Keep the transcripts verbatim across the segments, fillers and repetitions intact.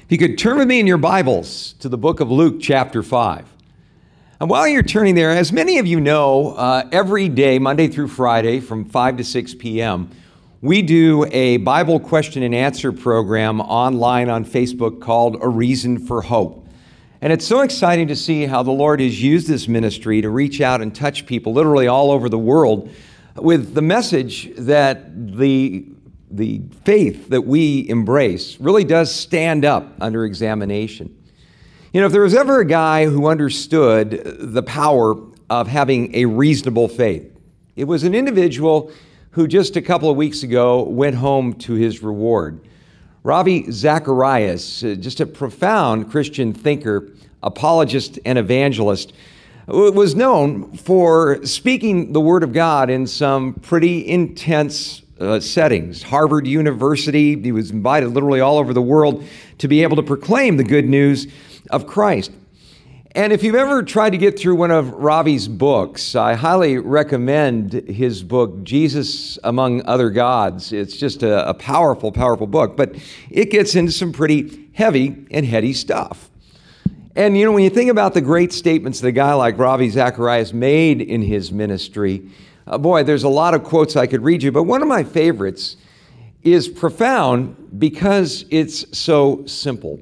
If you could turn with me in your Bibles to the book of Luke chapter five. And while you're turning there, as many of you know, uh, every day, Monday through Friday, from five to six p.m., we do a Bible question and answer program online on Facebook called A Reason for Hope. And it's so exciting to see how the Lord has used this ministry to reach out and touch people literally all over the world with the message that the the faith that we embrace really does stand up under examination. You know, if there was ever a guy who understood the power of having a reasonable faith, it was an individual who just a couple of weeks ago went home to his reward. Ravi Zacharias, just a profound Christian thinker, apologist, and evangelist, was known for speaking the Word of God in some pretty intense Uh, settings. Harvard University, he was invited literally all over the world to be able to proclaim the good news of Christ. And if you've ever tried to get through one of Ravi's books, I highly recommend his book, Jesus Among Other Gods. It's just a, a powerful, powerful book, but it gets into some pretty heavy and heady stuff. And you know, when you think about the great statements that a guy like Ravi Zacharias made in his ministry, Uh, boy, there's a lot of quotes I could read you, but one of my favorites is profound because it's so simple.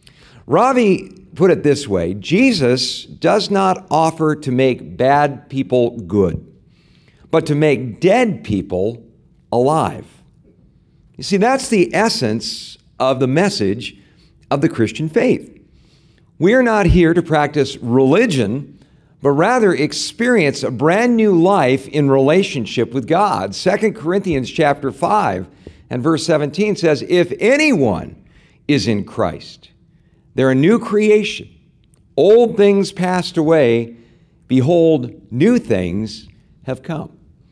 Ravi put it this way: Jesus does not offer to make bad people good, but to make dead people alive. You see, that's the essence of the message of the Christian faith. We are not here to practice religion, but rather experience a brand new life in relationship with God. Second Corinthians chapter five and verse seventeen says, if anyone is in Christ, they're a new creation. Old things passed away. Behold, new things have come.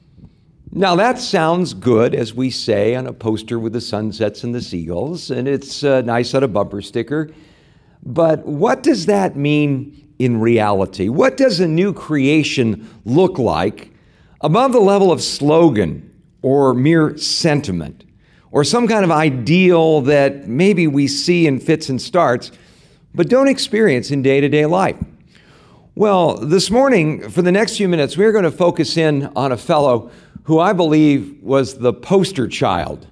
Now that sounds good, as we say, on a poster with the sunsets and the seagulls, and it's uh, nice on a bumper sticker. But what does that mean in reality? What does a new creation look like above the level of slogan or mere sentiment or some kind of ideal that maybe we see in fits and starts but don't experience in day-to-day life? Well, this morning, for the next few minutes, we're going to focus in on a fellow who I believe was the poster child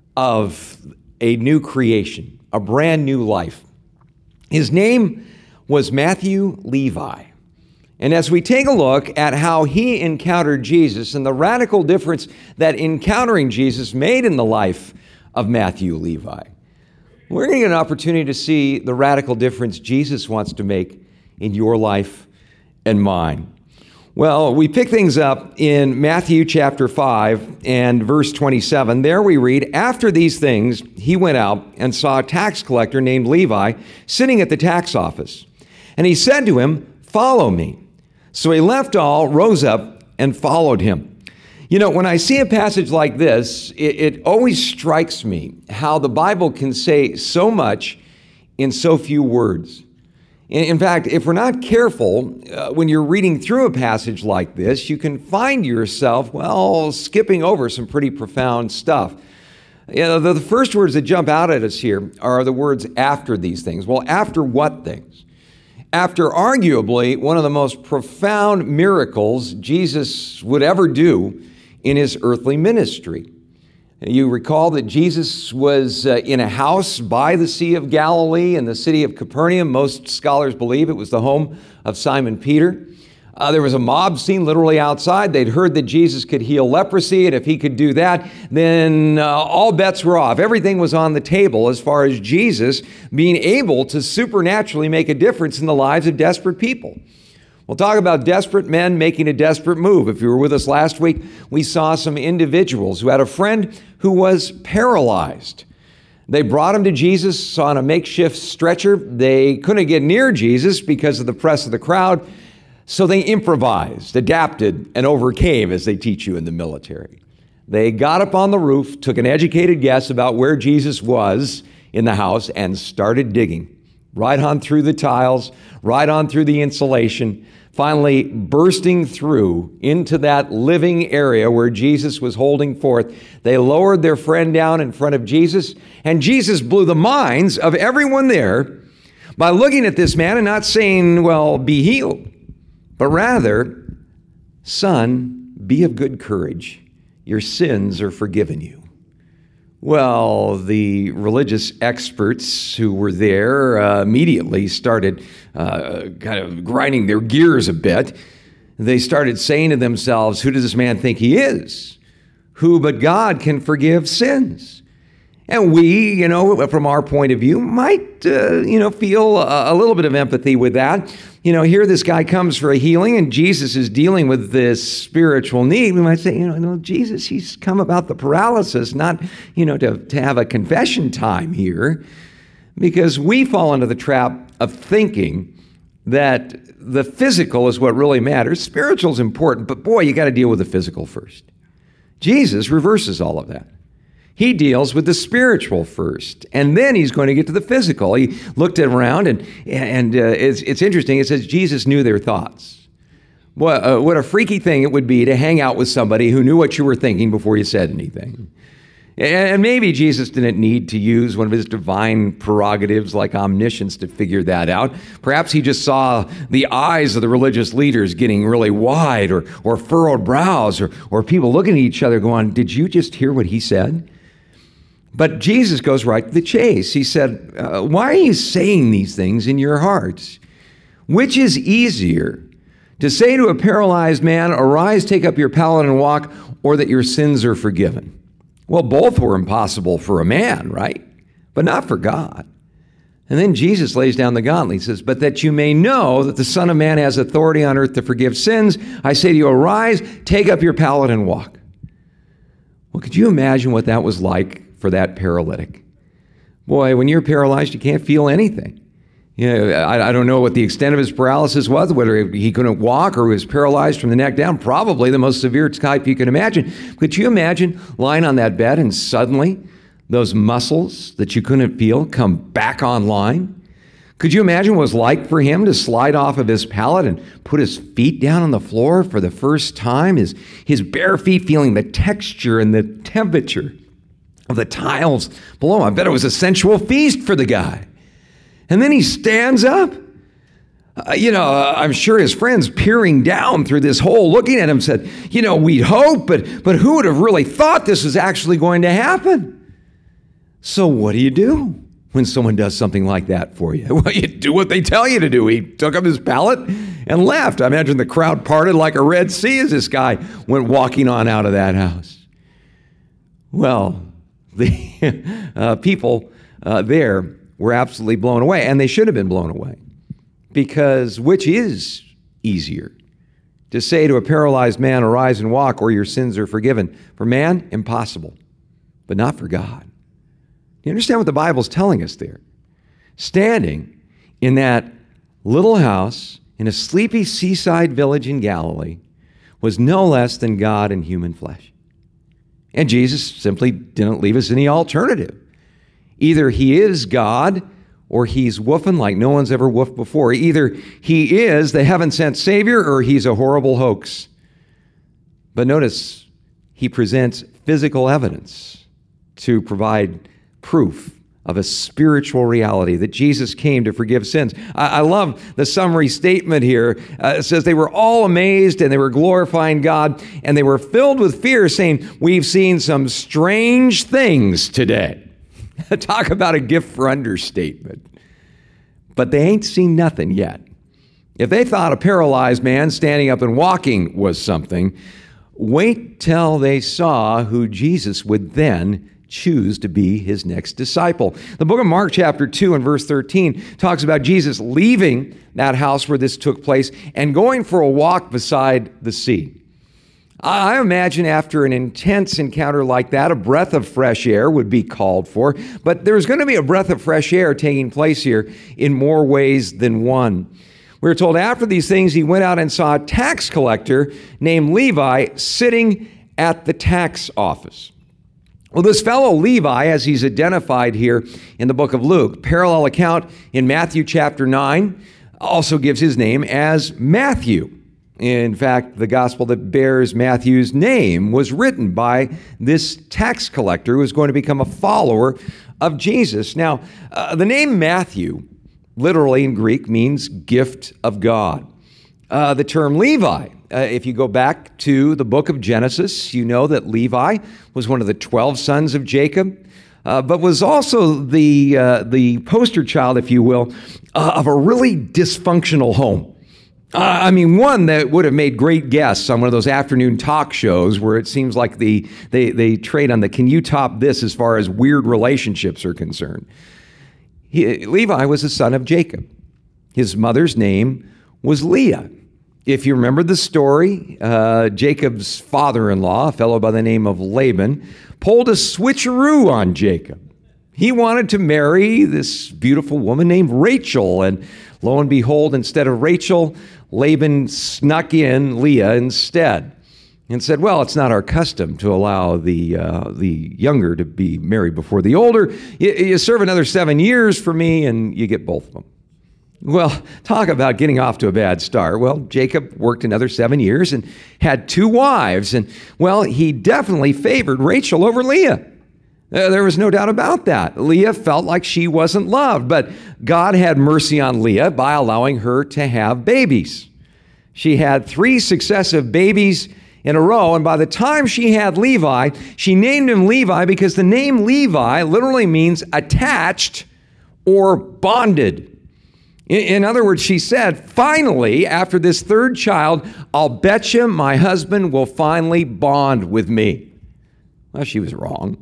of a new creation, a brand new life. His name was Matthew Levi. And as we take a look at how he encountered Jesus and the radical difference that encountering Jesus made in the life of Matthew Levi, we're going to get an opportunity to see the radical difference Jesus wants to make in your life and mine. Well, we pick things up in Matthew chapter five and verse twenty-seven. There we read, after these things, he went out and saw a tax collector named Levi sitting at the tax office. And he said to him, follow me. So he left all, rose up, and followed him. You know, when I see a passage like this, it, it always strikes me how the Bible can say so much in so few words. In, in fact, if we're not careful, uh, when you're reading through a passage like this, you can find yourself, well, skipping over some pretty profound stuff. You know, the, the first words that jump out at us here are the words after these things. Well, after what things? After arguably one of the most profound miracles Jesus would ever do in his earthly ministry. You recall that Jesus was uh, in a house by the Sea of Galilee in the city of Capernaum. Most scholars believe it was the home of Simon Peter. Uh, there was a mob scene literally outside. They'd heard that Jesus could heal leprosy, and if he could do that, then uh, all bets were off. Everything was on the table as far as Jesus being able to supernaturally make a difference in the lives of desperate people. We'll talk about desperate men making a desperate move. If you were with us last week, we saw some individuals who had a friend who was paralyzed. They brought him to Jesus on a makeshift stretcher. They couldn't get near Jesus because of the press of the crowd. So they improvised, adapted, and overcame, as they teach you in the military. They got up on the roof, took an educated guess about where Jesus was in the house, and started digging. right on through the tiles, right on through the insulation, finally bursting through into that living area where Jesus was holding forth. They lowered their friend down in front of Jesus, and Jesus blew the minds of everyone there by looking at this man and not saying, well, be healed, but rather, son, be of good courage. Your sins are forgiven you. Well, the religious experts who were there uh, immediately started uh, kind of grinding their gears a bit. They started saying to themselves, who does this man think he is? Who but God can forgive sins? And we, you know, from our point of view, might, uh, you know, feel a, a little bit of empathy with that. You know, here this guy comes for a healing and Jesus is dealing with this spiritual need. We might say, you know, no, Jesus, he's come about the paralysis, not, you know, to, to have a confession time here, because we fall into the trap of thinking that the physical is what really matters. Spiritual is important, but boy, you got to deal with the physical first. Jesus reverses all of that. He deals with the spiritual first, and then he's going to get to the physical. He looked around, and and uh, it's, it's interesting. It says Jesus knew their thoughts. What, uh, what a freaky thing it would be to hang out with somebody who knew what you were thinking before you said anything. And maybe Jesus didn't need to use one of his divine prerogatives like omniscience to figure that out. Perhaps he just saw the eyes of the religious leaders getting really wide, or, or furrowed brows, or, or people looking at each other going, did you just hear what he said? But Jesus goes right to the chase. He said, uh, why are you saying these things in your hearts? Which is easier, to say to a paralyzed man, arise, take up your pallet and walk, or that your sins are forgiven? Well, both were impossible for a man, right? But not for God. And then Jesus lays down the gauntlet. He says, but that you may know that the Son of Man has authority on earth to forgive sins, I say to you, arise, take up your pallet and walk. Well, could you imagine what that was like for that paralytic? Boy, when you're paralyzed, you can't feel anything. You know, I, I don't know what the extent of his paralysis was, whether he couldn't walk or he was paralyzed from the neck down, probably the most severe type you can imagine. Could you imagine lying on that bed and suddenly those muscles that you couldn't feel come back online? Could you imagine what it was like for him to slide off of his pallet and put his feet down on the floor for the first time, his, his bare feet feeling the texture and the temperature of the tiles below? I bet it was a sensual feast for the guy. And then he stands up. Uh, you know, uh, I'm sure his friends peering down through this hole, looking at him, said, you know, we'd hope, but, but who would have really thought this was actually going to happen? So what do you do when someone does something like that for you? Well, you do what they tell you to do. He took up his pallet and left. I imagine the crowd parted like a Red Sea as this guy went walking on out of that house. Well, the uh, people uh, there were absolutely blown away, and they should have been blown away, because which is easier, to say to a paralyzed man, arise and walk, or your sins are forgiven? For man, impossible, but not for God. You understand what the Bible's telling us there? Standing in that little house in a sleepy seaside village in Galilee was no less than God in human flesh. And Jesus simply didn't leave us any alternative. Either he is God or he's woofing like no one's ever woofed before. Either he is the heaven-sent Savior or he's a horrible hoax. But notice, he presents physical evidence to provide proof of a spiritual reality, that Jesus came to forgive sins. I, I love the summary statement here. Uh, it says they were all amazed and they were glorifying God, and they were filled with fear, saying, we've seen some strange things today. Talk about a gift for understatement. But they ain't seen nothing yet. If they thought a paralyzed man standing up and walking was something, wait till they saw who Jesus would then choose to be his next disciple. The book of Mark chapter two and verse thirteen talks about Jesus leaving that house where this took place and going for a walk beside the sea. I imagine after an intense encounter like that, a breath of fresh air would be called for. But there's going to be a breath of fresh air taking place here in more ways than one. We're told after these things, he went out and saw a tax collector named Levi sitting at the tax office. Well, this fellow Levi, as he's identified here in the book of Luke, parallel account in Matthew chapter nine, also gives his name as Matthew. In fact, the gospel that bears Matthew's name was written by this tax collector who was going to become a follower of Jesus. Now, uh, the name Matthew, literally in Greek, means gift of God. Uh, the term Levi, uh, if you go back to the book of Genesis, you know that Levi was one of the twelve sons of Jacob, uh, but was also the, uh, the poster child, if you will, uh, of a really dysfunctional home. Uh, I mean, one that would have made great guests on one of those afternoon talk shows where it seems like the, they, they trade on the can you top this as far as weird relationships are concerned. He, Levi was the son of Jacob. His mother's name was Leah. If you remember the story, uh, Jacob's father-in-law, a fellow by the name of Laban, pulled a switcheroo on Jacob. He wanted to marry this beautiful woman named Rachel, and lo and behold, instead of Rachel, Laban snuck in Leah instead and said, well, it's not our custom to allow the uh, the younger to be married before the older. You, you serve another seven years for me and you get both of them. Well, talk about getting off to a bad start. Well, Jacob worked another seven years and had two wives. And, well, he definitely favored Rachel over Leah. Uh, there was no doubt about that. Leah felt like she wasn't loved, but God had mercy on Leah by allowing her to have babies. She had three successive babies in a row, and by the time she had Levi, she named him Levi because the name Levi literally means attached or bonded. In, in other words, she said, finally, after this third child, I'll bet you my husband will finally bond with me. Well, she was wrong.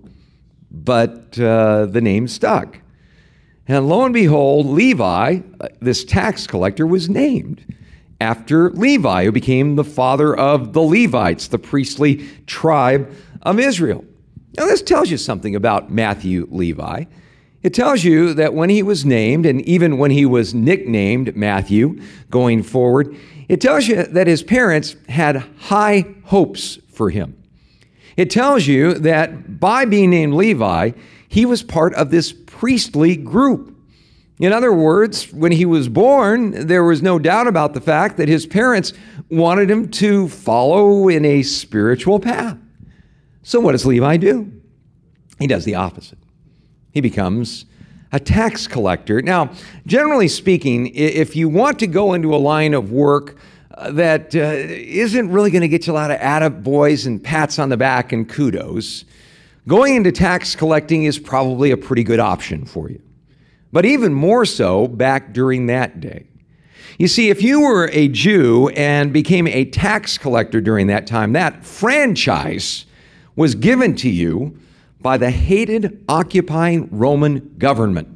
But uh, the name stuck. And lo and behold, Levi, this tax collector, was named after Levi, who became the father of the Levites, the priestly tribe of Israel. Now, this tells you something about Matthew Levi. It tells you that when he was named, and even when he was nicknamed Matthew going forward, it tells you that his parents had high hopes for him. It tells you that by being named Levi, he was part of this priestly group. In other words, when he was born, there was no doubt about the fact that his parents wanted him to follow in a spiritual path. So what does Levi do? He does the opposite. He becomes a tax collector. Now, generally speaking, if you want to go into a line of work that uh, isn't really going to get you a lot of attaboys and pats on the back and kudos, going into tax collecting is probably a pretty good option for you. But even more so back during that day. You see, if you were a Jew and became a tax collector during that time, that franchise was given to you by the hated occupying Roman government.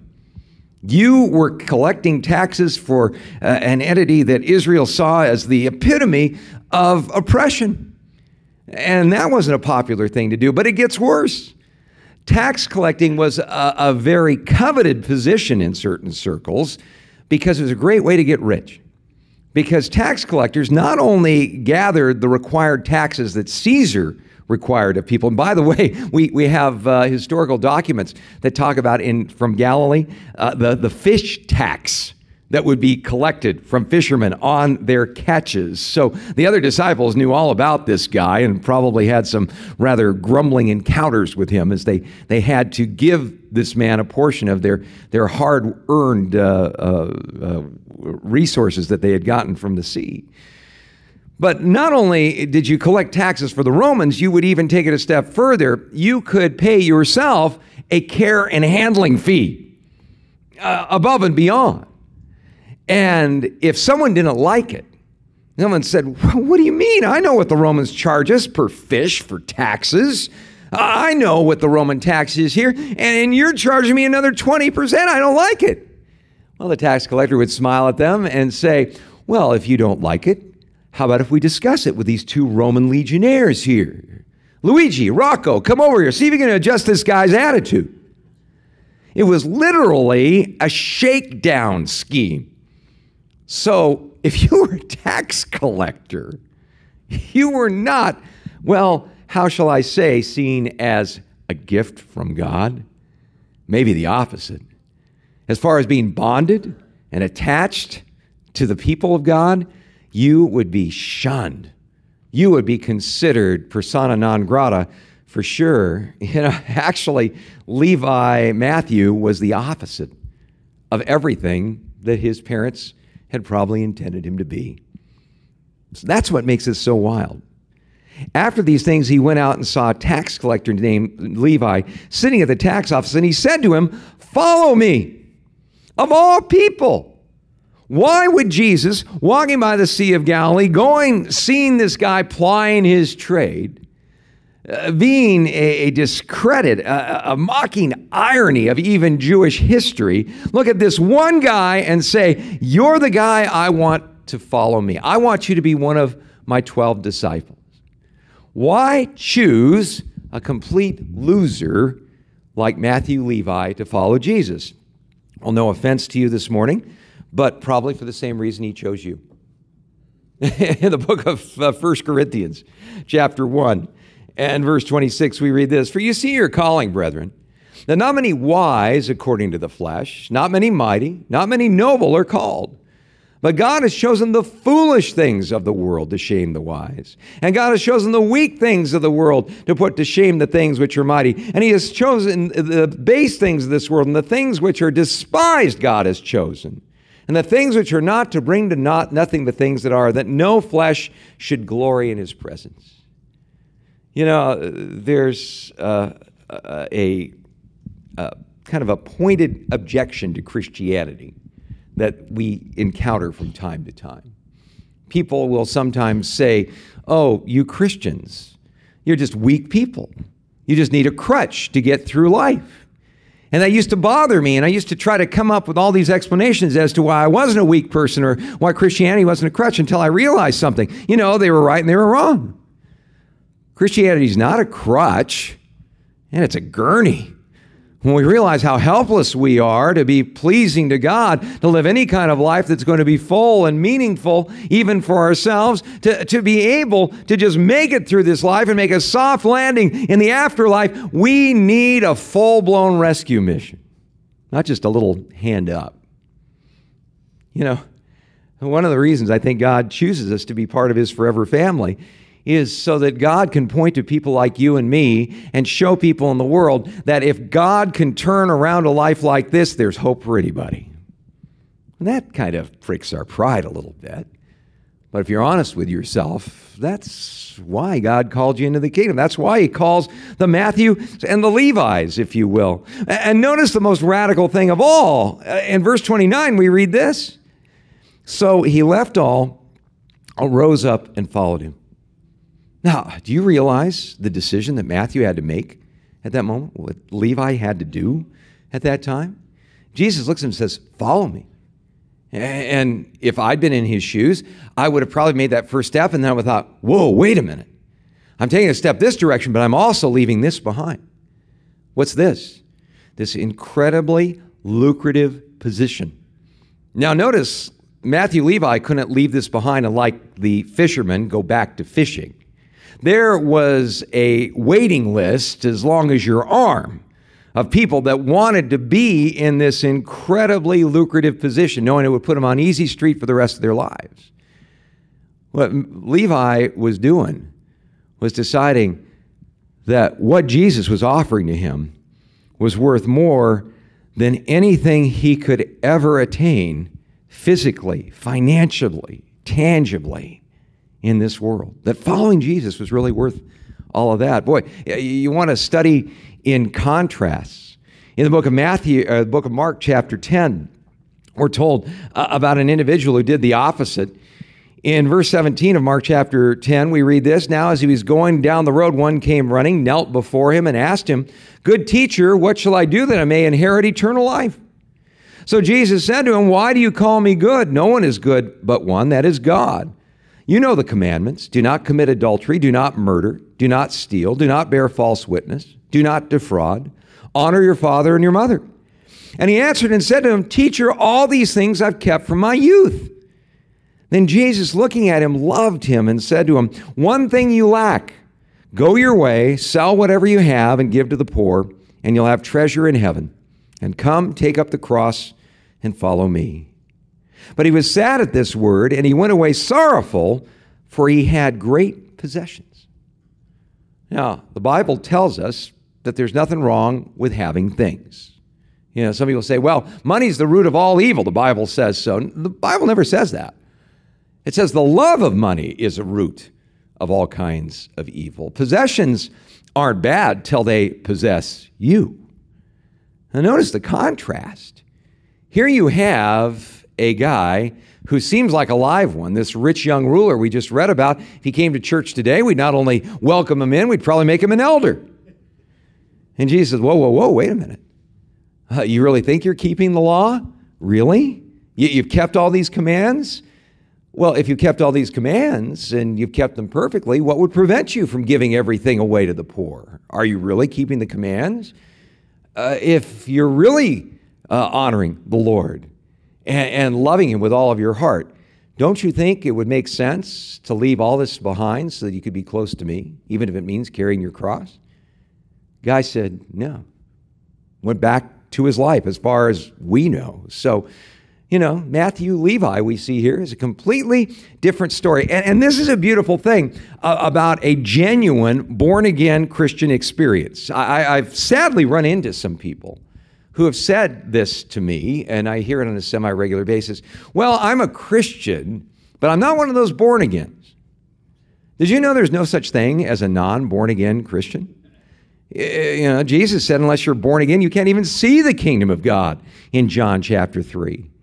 You were collecting taxes for uh, an entity that Israel saw as the epitome of oppression. And that wasn't a popular thing to do, but it gets worse. Tax collecting was a, a very coveted position in certain circles because it was a great way to get rich. Because tax collectors not only gathered the required taxes that Caesar required of people. And by the way, we, we have uh, historical documents that talk about in from Galilee, uh, the, the fish tax that would be collected from fishermen on their catches. So the other disciples knew all about this guy and probably had some rather grumbling encounters with him as they, they had to give this man a portion of their, their hard-earned uh, uh, uh, resources that they had gotten from the sea. But not only did you collect taxes for the Romans, you would even take it a step further. You could pay yourself a care and handling fee uh, above and beyond. And if someone didn't like it, someone said, what do you mean? I know what the Romans charge us per fish for taxes. I know what the Roman tax is here, and you're charging me another twenty percent. I don't like it. Well, the tax collector would smile at them and say, well, if you don't like it, how about if we discuss it with these two Roman legionnaires here? Luigi, Rocco, come over here. See if you can adjust this guy's attitude. It was literally a shakedown scheme. So if you were a tax collector, you were not, well, how shall I say, seen as a gift from God? Maybe the opposite. As far as being bonded and attached to the people of God, you would be shunned. You would be considered persona non grata for sure. You know, actually, Levi Matthew was the opposite of everything that his parents had probably intended him to be. So that's what makes it so wild. After these things, he went out and saw a tax collector named Levi sitting at the tax office, and he said to him, "Follow me." Of all people, why would Jesus, walking by the Sea of Galilee, going, seeing this guy plying his trade, uh, being a, a discredit, a, a mocking irony of even Jewish history, look at this one guy and say, "You're the guy I want to follow me. I want you to be one of my twelve disciples." Why choose a complete loser like Matthew Levi to follow Jesus? Well, no offense to you this morning, but probably for the same reason he chose you. In the book of uh, First Corinthians, chapter one, and verse twenty-six, we read this, "For you see your calling, brethren, that not many wise according to the flesh, not many mighty, not many noble are called. But God has chosen the foolish things of the world to shame the wise. And God has chosen the weak things of the world to put to shame the things which are mighty. And he has chosen the base things of this world, and the things which are despised God has chosen. And the things which are not, to bring to naught nothing the things that are, that no flesh should glory in his presence." You know, there's uh, a, a kind of a pointed objection to Christianity that we encounter from time to time. People will sometimes say, "Oh, you Christians, you're just weak people. You just need a crutch to get through life." And that used to bother me, and I used to try to come up with all these explanations as to why I wasn't a weak person or why Christianity wasn't a crutch until I realized something. You know, they were right and they were wrong. Christianity is not a crutch, and it's a gurney. When we realize how helpless we are to be pleasing to God, to live any kind of life that's going to be full and meaningful, even for ourselves, to, to be able to just make it through this life and make a soft landing in the afterlife, we need a full-blown rescue mission, not just a little hand up. You know, one of the reasons I think God chooses us to be part of his forever family is so that God can point to people like you and me and show people in the world that if God can turn around a life like this, there's hope for anybody. And that kind of pricks our pride a little bit. But if you're honest with yourself, that's why God called you into the kingdom. That's why he calls the Matthew and the Levi's, if you will. And notice the most radical thing of all. In verse twenty-nine, we read this. "So he left all, rose up, and followed him." Now, do you realize the decision that Matthew had to make at that moment? What Levi had to do at that time? Jesus looks at him and says, "Follow me." And if I'd been in his shoes, I would have probably made that first step, and then I would have thought, whoa, wait a minute. I'm taking a step this direction, but I'm also leaving this behind. What's this? This incredibly lucrative position. Now, notice Matthew Levi couldn't leave this behind and, like the fishermen, go back to fishing. There was a waiting list as long as your arm of people that wanted to be in this incredibly lucrative position, knowing it would put them on easy street for the rest of their lives. What Levi was doing was deciding that what Jesus was offering to him was worth more than anything he could ever attain physically, financially, tangibly in this world. That following Jesus was really worth all of that. Boy, you want to study in contrasts. In the book of Matthew, uh, the book of Mark, chapter ten, we're told uh, about an individual who did the opposite. In verse seventeen of Mark chapter ten, we read this. "Now as he was going down the road, one came running, knelt before him, and asked him, 'Good teacher, what shall I do that I may inherit eternal life?' So Jesus said to him, 'Why do you call me good? No one is good but one, that is God. You know the commandments. Do not commit adultery. Do not murder. Do not steal. Do not bear false witness. Do not defraud. Honor your father and your mother.' And he answered and said to him, 'Teacher, all these things I've kept from my youth.' Then Jesus, looking at him, loved him and said to him, 'One thing you lack. Go your way, sell whatever you have and give to the poor, and you'll have treasure in heaven. And come, take up the cross and follow me." But he was sad at this word, and he went away sorrowful, for he had great possessions. Now, the Bible tells us that there's nothing wrong with having things. You know, some people say, well, money's the root of all evil. The Bible says so. The Bible never says that. It says the love of money is a root of all kinds of evil. Possessions aren't bad till they possess you. Now notice the contrast. Here you have a guy who seems like a live one, this rich young ruler we just read about. If he came to church today, we'd not only welcome him in, we'd probably make him an elder. And Jesus says, whoa, whoa, whoa, wait a minute. Uh, you really think you're keeping the law? Really? You, you've kept all these commands? Well, if you kept all these commands and you've kept them perfectly, what would prevent you from giving everything away to the poor? Are you really keeping the commands? Uh, if you're really uh, honoring the Lord and, and loving Him with all of your heart, don't you think it would make sense to leave all this behind so that you could be close to me, even if it means carrying your cross? Guy said, no. Went back to his life as far as we know. So, you know, Matthew Levi we see here is a completely different story. And, and this is a beautiful thing uh, about a genuine born-again Christian experience. I, I've sadly run into some people who have said this to me, and I hear it on a semi-regular basis. Well, I'm a Christian, but I'm not one of those born-agains. Did you know there's no such thing as a non-born-again Christian? You know, Jesus said, unless you're born again, you can't even see the kingdom of God in John chapter three.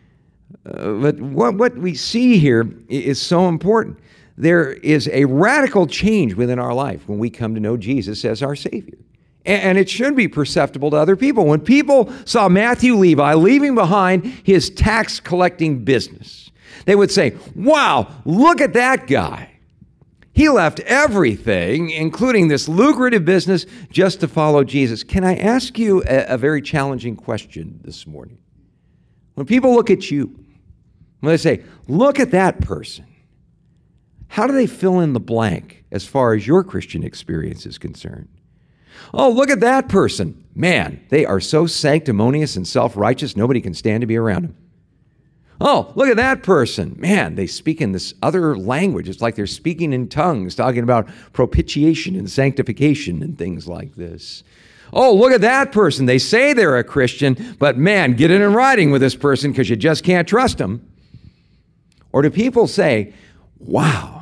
Uh, but what, what we see here is so important. There is a radical change within our life when we come to know Jesus as our Savior. And, and it should be perceptible to other people. When people saw Matthew Levi leaving behind his tax collecting business, they would say, wow, look at that guy. He left everything, including this lucrative business, just to follow Jesus. Can I ask you a, a very challenging question this morning? When people look at you, when they say, look at that person, how do they fill in the blank as far as your Christian experience is concerned? Oh, look at that person. Man, they are so sanctimonious and self-righteous, nobody can stand to be around them. Oh, look at that person. Man, they speak in this other language. It's like they're speaking in tongues, talking about propitiation and sanctification and things like this. Oh, look at that person. They say they're a Christian, but man, get it in writing with this person because you just can't trust them. Or do people say, wow,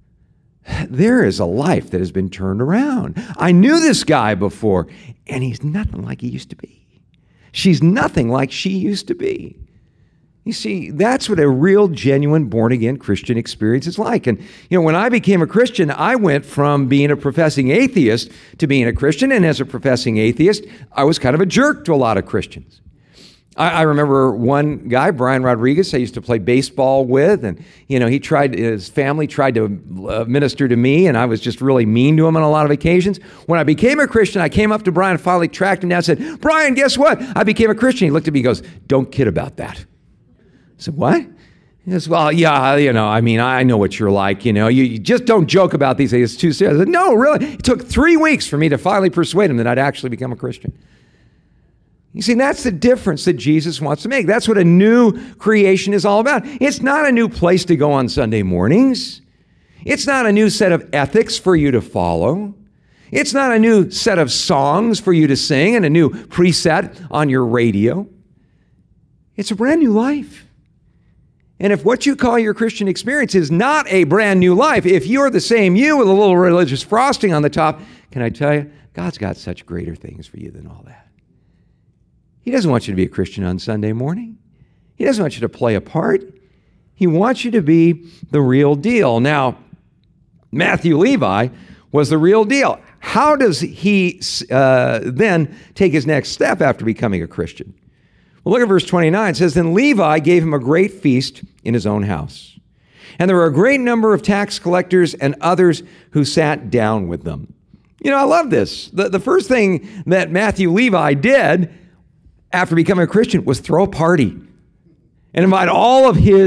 there is a life that has been turned around. I knew this guy before, and he's nothing like he used to be. She's nothing like she used to be. You see, that's what a real, genuine, born-again Christian experience is like. And, you know, when I became a Christian, I went from being a professing atheist to being a Christian. And as a professing atheist, I was kind of a jerk to a lot of Christians. I, I remember one guy, Brian Rodriguez, I used to play baseball with. And, you know, he tried, his family tried to uh, minister to me, and I was just really mean to him on a lot of occasions. When I became a Christian, I came up to Brian and finally tracked him down and said, Brian, guess what? I became a Christian. He looked at me and goes, don't kid about that. I said, what? He says, well, yeah, you know, I mean, I know what you're like, you know, you, you just don't joke about these things. It's too serious. I said, no, really? It took three weeks for me to finally persuade him that I'd actually become a Christian. You see, that's the difference that Jesus wants to make. That's what a new creation is all about. It's not a new place to go on Sunday mornings. It's not a new set of ethics for you to follow. It's not a new set of songs for you to sing and a new preset on your radio. It's a brand new life. And if what you call your Christian experience is not a brand new life, if you're the same you with a little religious frosting on the top, can I tell you, God's got such greater things for you than all that. He doesn't want you to be a Christian on Sunday morning. He doesn't want you to play a part. He wants you to be the real deal. Now, Matthew Levi was the real deal. How does he uh, then take his next step after becoming a Christian? Well, look at verse twenty-nine. It says, then Levi gave him a great feast in his own house. And there were a great number of tax collectors and others who sat down with them. You know, I love this. The, the first thing that Matthew Levi did after becoming a Christian was throw a party and invite all of his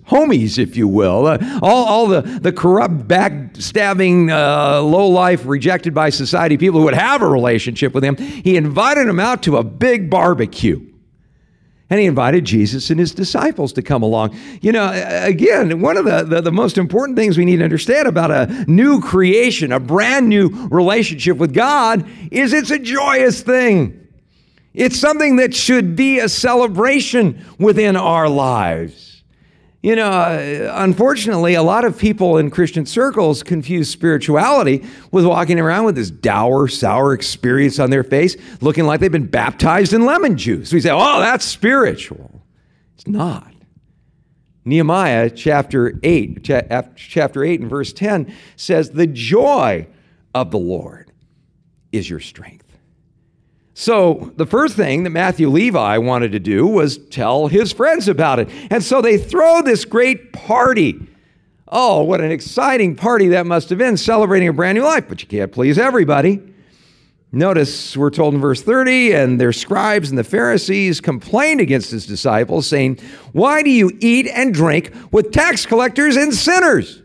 homies, if you will, uh, all, all the, the corrupt, backstabbing, uh, low-life, rejected by society people who would have a relationship with him. He invited them out to a big barbecue. And he invited Jesus and his disciples to come along. You know, again, one of the, the, the most important things we need to understand about a new creation, a brand new relationship with God, is it's a joyous thing. It's something that should be a celebration within our lives. You know, unfortunately, a lot of people in Christian circles confuse spirituality with walking around with this dour, sour experience on their face, looking like they've been baptized in lemon juice. We say, oh, that's spiritual. It's not. Nehemiah chapter eight, chapter eight and verse ten says, the joy of the Lord is your strength. So the first thing that Matthew Levi wanted to do was tell his friends about it. And so they throw this great party. Oh, what an exciting party that must have been, celebrating a brand new life. But you can't please everybody. Notice we're told in verse thirty, and their scribes and the Pharisees complained against his disciples, saying, why do you eat and drink with tax collectors and sinners?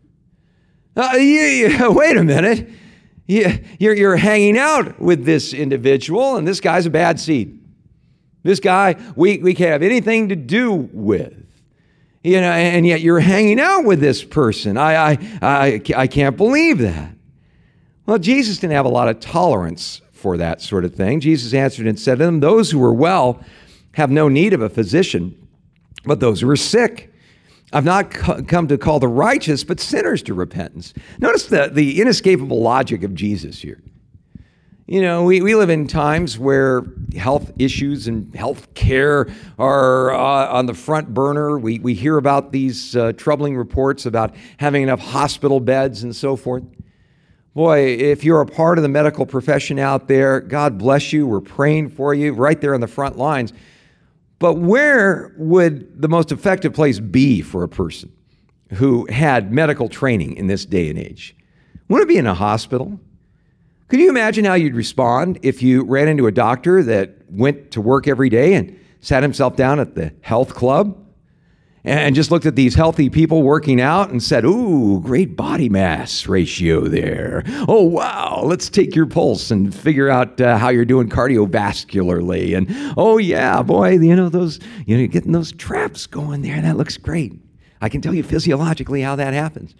Uh, you, you, wait a minute. Yeah, you're, you're hanging out with this individual, and this guy's a bad seed. This guy, we, we can't have anything to do with. You know, and yet you're hanging out with this person. I, I, I, I can't believe that. Well, Jesus didn't have a lot of tolerance for that sort of thing. Jesus answered and said to them, those who are well have no need of a physician, but those who are sick. I've not come to call the righteous, but sinners to repentance. Notice the, the inescapable logic of Jesus here. You know, we, we live in times where health issues and health care are uh, on the front burner. We, we hear about these uh, troubling reports about having enough hospital beds and so forth. Boy, if you're a part of the medical profession out there, God bless you. We're praying for you right there on the front lines. But where would the most effective place be for a person who had medical training in this day and age? Wouldn't it be in a hospital? Could you imagine how you'd respond if you ran into a doctor that went to work every day and sat himself down at the health club and just looked at these healthy people working out and said, ooh, great body mass ratio there. Oh, wow, let's take your pulse and figure out uh, how you're doing cardiovascularly. And, oh, yeah, boy, you know, those, you know, getting those traps going there, that looks great. I can tell you physiologically how that happens.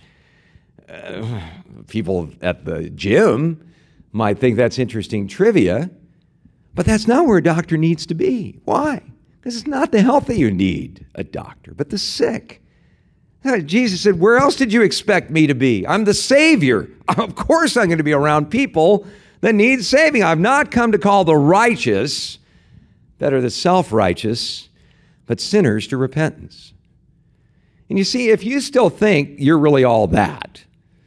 Uh, people at the gym might think that's interesting trivia, but that's not where a doctor needs to be. Why? Because it's not the healthy you need a doctor, but the sick. Jesus said, where else did you expect me to be? I'm the Savior. Of course I'm going to be around people that need saving. I've not come to call the righteous, that are the self-righteous, but sinners to repentance. And you see, if you still think you're really all that,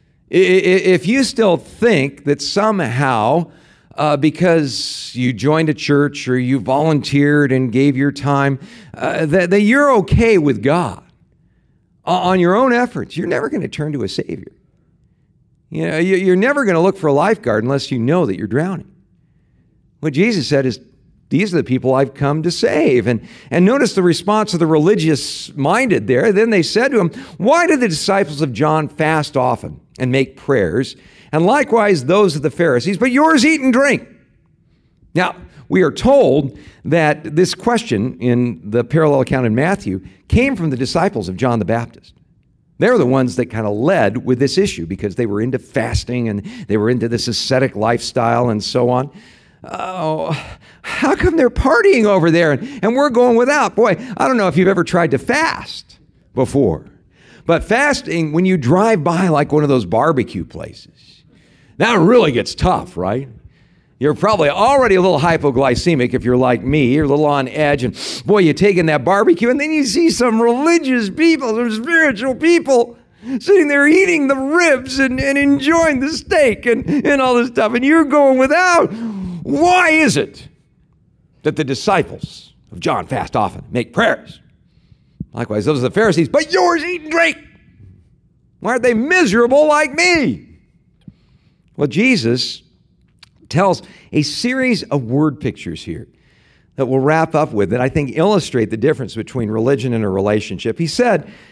if you still think that somehow Uh, because you joined a church or you volunteered and gave your time, uh, that, that you're okay with God on your own efforts, you're never going to turn to a Savior. You know, you're never going to look for a lifeguard unless you know that you're drowning. What Jesus said is, these are the people I've come to save. And, and notice the response of the religious-minded there. Then they said to him, why do the disciples of John fast often and make prayers, and likewise those of the Pharisees, but yours eat and drink? Now, we are told that this question in the parallel account in Matthew came from the disciples of John the Baptist. They're the ones that kind of led with this issue because they were into fasting and they were into this ascetic lifestyle and so on. Oh, how come they're partying over there and, and we're going without? Boy, I don't know if you've ever tried to fast before, but fasting, when you drive by like one of those barbecue places, that really gets tough, right? You're probably already a little hypoglycemic if you're like me. You're a little on edge, and boy, you take in that barbecue, and then you see some religious people, some spiritual people sitting there eating the ribs and, and enjoying the steak and, and all this stuff, and you're going without. Why is it that the disciples of John fast often, make prayers? Likewise, those are the Pharisees, but yours eat and drink. Why aren't they miserable like me? Well, Jesus tells a series of word pictures here that we'll wrap up with that I think illustrate the difference between religion and a relationship. He said,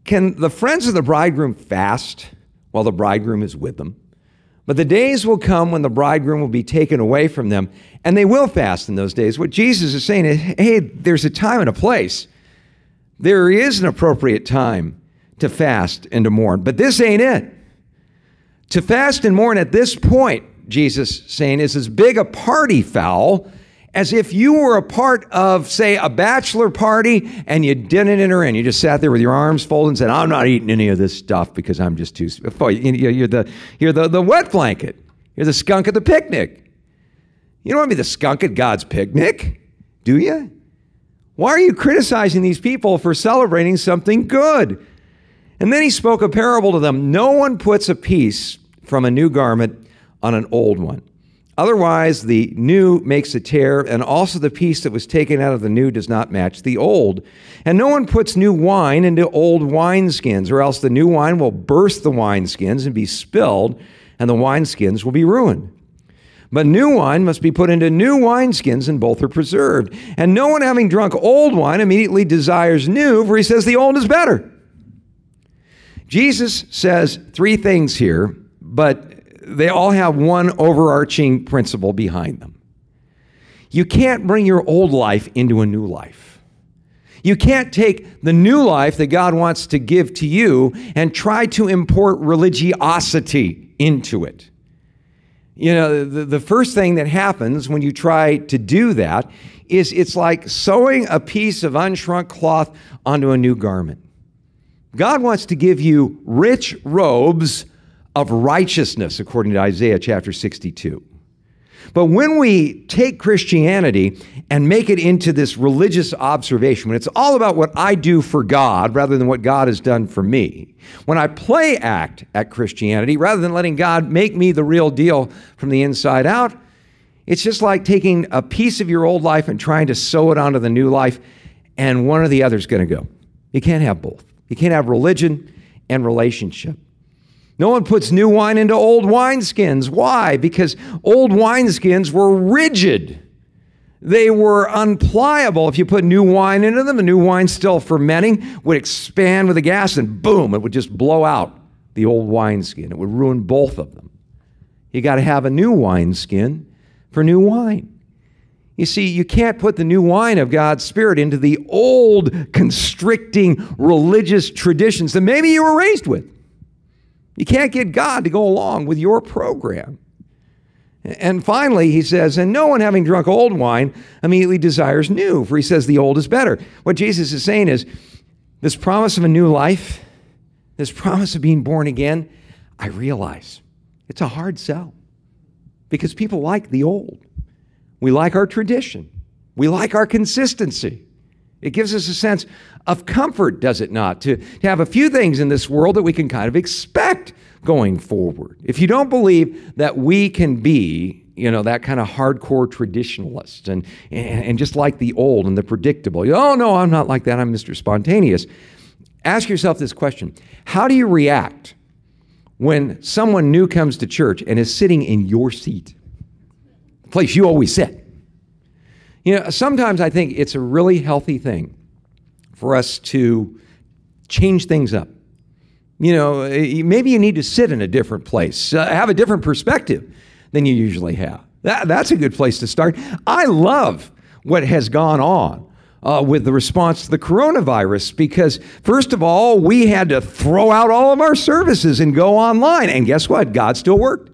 Can the friends of the bridegroom fast while the bridegroom is with them? But the days will come when the bridegroom will be taken away from them, and they will fast in those days. What Jesus is saying is, hey, there's a time and a place. There is an appropriate time to fast and to mourn, but this ain't it. To fast and mourn at this point, Jesus saying, is as big a party foul as if you were a part of, say, a bachelor party and you didn't enter in. You just sat there with your arms folded and said, I'm not eating any of this stuff because I'm just too... You're the, you're the, the wet blanket. You're the skunk at the picnic. You don't want to be the skunk at God's picnic, do you? Why are you criticizing these people for celebrating something good? And then he spoke a parable to them. No one puts a piece from a new garment on an old one. Otherwise, the new makes a tear, and also the piece that was taken out of the new does not match the old. And no one puts new wine into old wineskins, or else the new wine will burst the wineskins and be spilled, and the wineskins will be ruined. But new wine must be put into new wineskins, and both are preserved. And no one having drunk old wine immediately desires new, for he says the old is better. Jesus says three things here, but they all have one overarching principle behind them. You can't bring your old life into a new life. You can't take the new life that God wants to give to you and try to import religiosity into it. You know, the, the first thing that happens when you try to do that is it's like sewing a piece of unshrunk cloth onto a new garment. God wants to give you rich robes of righteousness, according to Isaiah chapter sixty-two. But when we take Christianity and make it into this religious observation, when it's all about what I do for God rather than what God has done for me, when I play act at Christianity rather than letting God make me the real deal from the inside out, it's just like taking a piece of your old life and trying to sew it onto the new life, and one or the other is going to go. You can't have both. You can't have religion and relationship. No one puts new wine into old wineskins. Why? Because old wineskins were rigid. They were unpliable. If you put new wine into them, the new wine still fermenting would expand with the gas and boom, it would just blow out the old wineskin. It would ruin both of them. You got to have a new wineskin for new wine. You see, you can't put the new wine of God's Spirit into the old constricting religious traditions that maybe you were raised with. You can't get God to go along with your program. And finally, he says, and no one having drunk old wine immediately desires new, for he says the old is better. What Jesus is saying is, this promise of a new life, this promise of being born again, I realize it's a hard sell because people like the old. We like our tradition. We like our consistency. It gives us a sense of comfort, does it not, to, to have a few things in this world that we can kind of expect going forward. If you don't believe that we can be, you know, that kind of hardcore traditionalist and, and, and just like the old and the predictable, oh, no, I'm not like that. I'm Mister Spontaneous. Ask yourself this question. How do you react when someone new comes to church and is sitting in your seat, the place you always sit? You know, sometimes I think it's a really healthy thing for us to change things up. You know, maybe you need to sit in a different place, uh, have a different perspective than you usually have. That, that's a good place to start. I love what has gone on uh, with the response to the coronavirus because, first of all, we had to throw out all of our services and go online. And guess what? God still worked.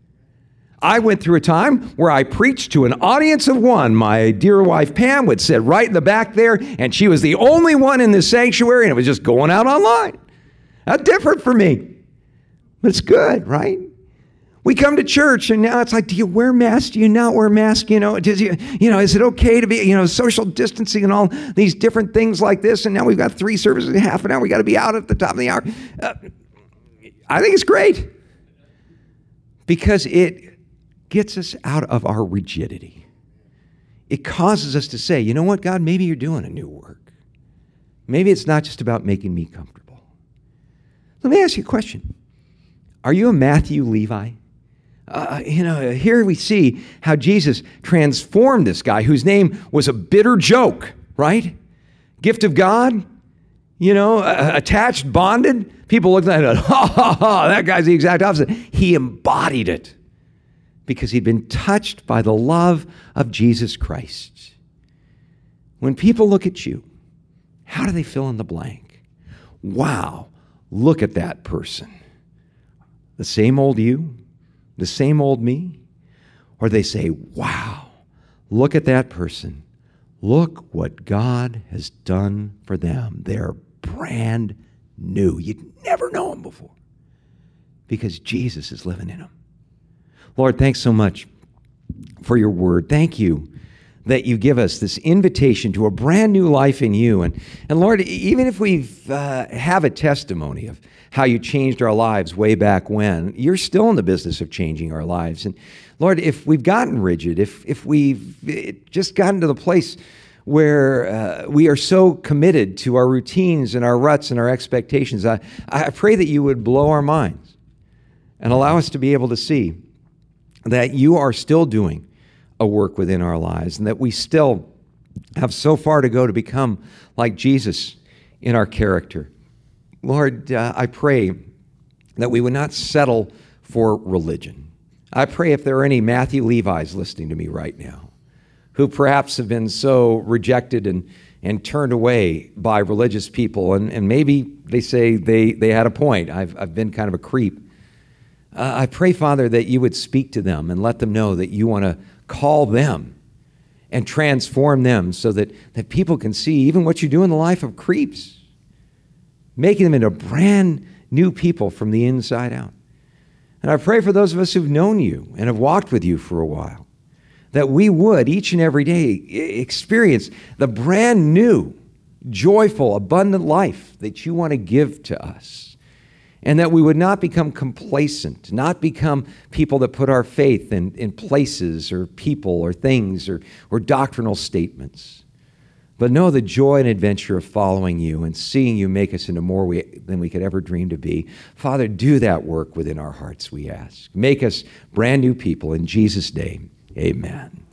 I went through a time where I preached to an audience of one. My dear wife, Pam, would sit right in the back there, and she was the only one in the sanctuary, and it was just going out online. That's different for me. But it's good, right? We come to church, and now it's like, do you wear masks? Do you not wear masks? You know, does you, you know, is it okay to be, you know, social distancing and all these different things like this? And now we've got three services in half an hour. We got to be out at the top of the hour. Uh, I think it's great because it gets us out of our rigidity. It causes us to say, you know what, God, maybe you're doing a new work. Maybe it's not just about making me comfortable. Let me ask you a question. Are you a Matthew Levi? Uh, you know, here we see how Jesus transformed this guy whose name was a bitter joke, right? Gift of God. You know, uh, attached, bonded. People looked at it, ha, ha, ha, that guy's the exact opposite. He embodied it because he'd been touched by the love of Jesus Christ. When people look at you, how do they fill in the blank? Wow, look at that person. The same old you, the same old me. Or they say, wow, look at that person. Look what God has done for them. They're brand new. You'd never know them before because Jesus is living in them. Lord, thanks so much for your word. Thank you that you give us this invitation to a brand new life in you. And, and Lord, even if we uh, have a testimony of how you changed our lives way back when, you're still in the business of changing our lives. And Lord, if we've gotten rigid, if, if we've just gotten to the place where uh, we are so committed to our routines and our ruts and our expectations, I, I pray that you would blow our minds and allow us to be able to see that you are still doing a work within our lives and that we still have so far to go to become like Jesus in our character. Lord, uh, I pray that we would not settle for religion. I pray if there are any Matthew Levi's listening to me right now who perhaps have been so rejected and, and turned away by religious people, and, and maybe they say they, they had a point. I've, I've been kind of a creep. Uh, I pray, Father, that you would speak to them and let them know that you want to call them and transform them so that, that people can see even what you do in the life of creeps, making them into brand new people from the inside out. And I pray for those of us who've known you and have walked with you for a while, that we would each and every day experience the brand new, joyful, abundant life that you want to give to us. And that we would not become complacent, not become people that put our faith in, in places or people or things or, or doctrinal statements, but know the joy and adventure of following you and seeing you make us into more we, than we could ever dream to be. Father, do that work within our hearts, we ask. Make us brand new people in Jesus' name. Amen.